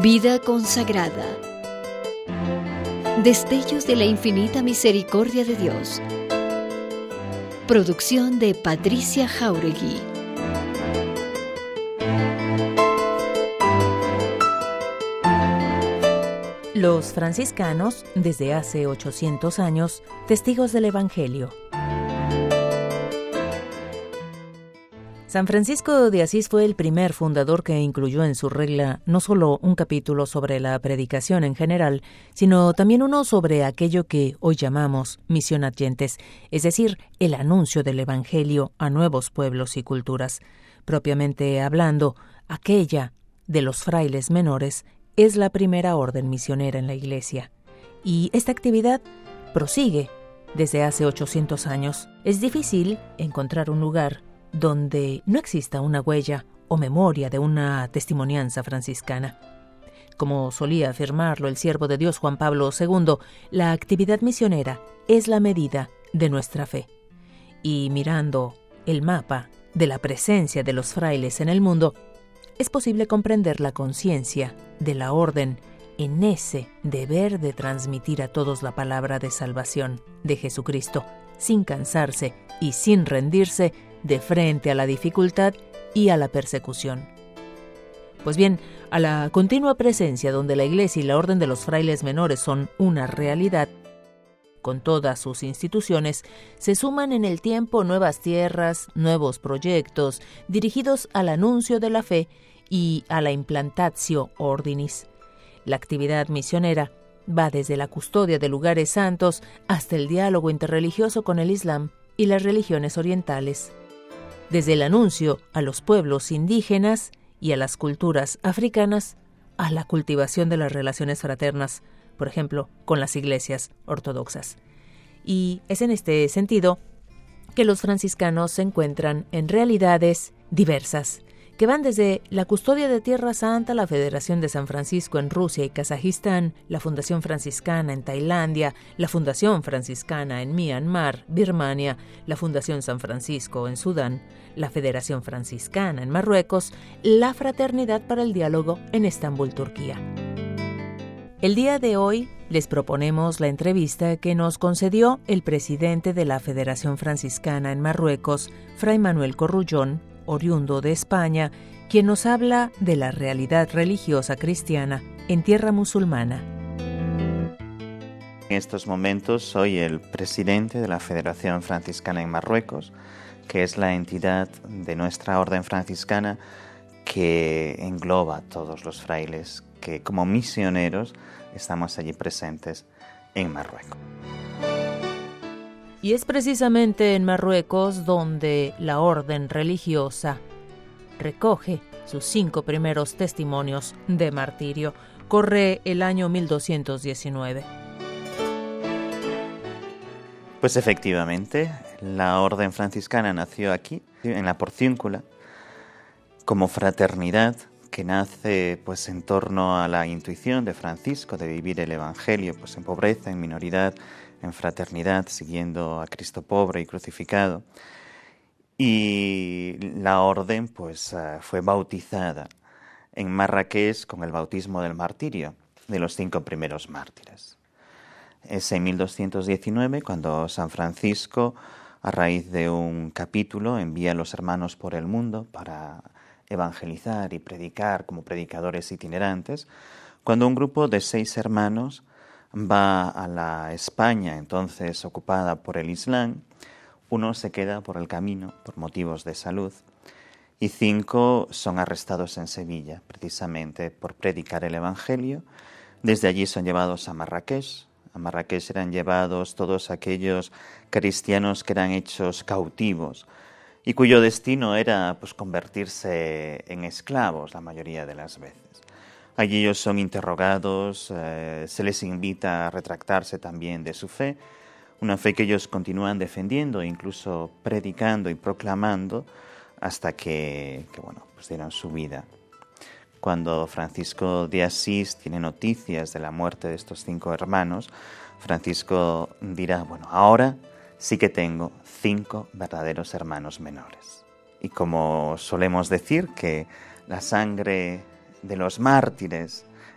Vida consagrada. Destellos de la infinita misericordia de Dios. Producción de Patricia Jáuregui. Los franciscanos, desde hace 800 años, testigos del Evangelio. San Francisco de Asís fue el primer fundador que incluyó en su regla no solo un capítulo sobre la predicación en general, sino también uno sobre aquello que hoy llamamos misión ad gentes, es decir, el anuncio del Evangelio a nuevos pueblos y culturas. Propiamente hablando, aquella de los frailes menores es la primera orden misionera en la Iglesia. Y esta actividad prosigue desde hace 800 años. Es difícil encontrar un lugar donde no exista una huella o memoria de una testimonianza franciscana. Como solía afirmarlo el siervo de Dios Juan Pablo II, la actividad misionera es la medida de nuestra fe. Y mirando el mapa de la presencia de los frailes en el mundo, es posible comprender la conciencia de la orden en ese deber de transmitir a todos la palabra de salvación de Jesucristo, sin cansarse y sin rendirse de frente a la dificultad y a la persecución. Pues bien, a la continua presencia donde la Iglesia y la Orden de los Frailes Menores son una realidad, con todas sus instituciones, se suman en el tiempo nuevas tierras, nuevos proyectos, dirigidos al anuncio de la fe y a la implantatio ordinis. La actividad misionera va desde la custodia de lugares santos hasta el diálogo interreligioso con el Islam y las religiones orientales. Desde el anuncio a los pueblos indígenas y a las culturas africanas, a la cultivación de las relaciones fraternas, por ejemplo, con las iglesias ortodoxas. Y es en este sentido que los franciscanos se encuentran en realidades diversas, que van desde la custodia de Tierra Santa, la Federación de San Francisco en Rusia y Kazajistán, la Fundación Franciscana en Tailandia, la Fundación Franciscana en Myanmar, Birmania, la Fundación San Francisco en Sudán, la Federación Franciscana en Marruecos, la Fraternidad para el Diálogo en Estambul, Turquía. El día de hoy les proponemos la entrevista que nos concedió el presidente de la Federación Franciscana en Marruecos, Fray Manuel Corrullón, oriundo de España, quien nos habla de la realidad religiosa cristiana en tierra musulmana. En estos momentos soy el presidente de la Federación Franciscana en Marruecos, que es la entidad de nuestra orden franciscana que engloba a todos los frailes que como misioneros estamos allí presentes en Marruecos. Y es precisamente en Marruecos donde la orden religiosa recoge sus 5 primeros testimonios de martirio. Corre el año 1219. Pues efectivamente, la orden franciscana nació aquí, en la Porciúncula, como fraternidad que nace pues en torno a la intuición de Francisco de vivir el Evangelio pues en pobreza, en minoridad, en fraternidad, siguiendo a Cristo pobre y crucificado. Y la orden pues fue bautizada en Marrakech con el bautismo del martirio de los 5 primeros mártires. Es en 1219 cuando San Francisco, a raíz de un capítulo, envía a los hermanos por el mundo para evangelizar y predicar como predicadores itinerantes, cuando un grupo de 6 hermanos va a la España entonces ocupada por el Islam. Uno se queda por el camino por motivos de salud y 5 son arrestados en Sevilla precisamente por predicar el Evangelio. Desde allí son llevados a Marrakech. A Marrakech eran llevados todos aquellos cristianos que eran hechos cautivos y cuyo destino era pues convertirse en esclavos la mayoría de las veces. Allí ellos son interrogados, se les invita a retractarse también de su fe, una fe que ellos continúan defendiendo e incluso predicando y proclamando hasta que pues dieron su vida. Cuando Francisco de Asís tiene noticias de la muerte de estos 5 hermanos, Francisco dirá, ahora sí que tengo 5 verdaderos hermanos menores. Y como solemos decir que la sangre de los mártires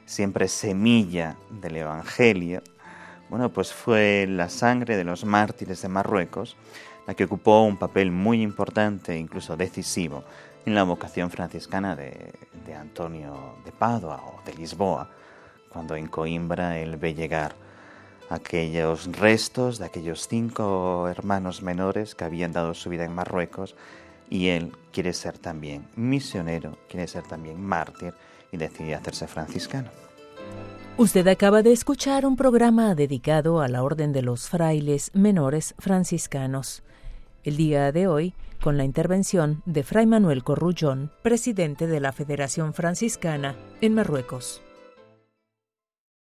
siempre semilla del Evangelio, bueno, pues fue la sangre de los mártires de Marruecos la que ocupó un papel muy importante, incluso decisivo, en la vocación franciscana de Antonio de Padua o de Lisboa, cuando en Coimbra él ve llegar aquellos restos de aquellos 5 hermanos menores que habían dado su vida en Marruecos, y él quiere ser también misionero, quiere ser también mártir y decide hacerse franciscano. Usted acaba de escuchar un programa dedicado a la Orden de los Frailes Menores Franciscanos. El día de hoy, con la intervención de Fray Manuel Corrullón, presidente de la Federación Franciscana en Marruecos.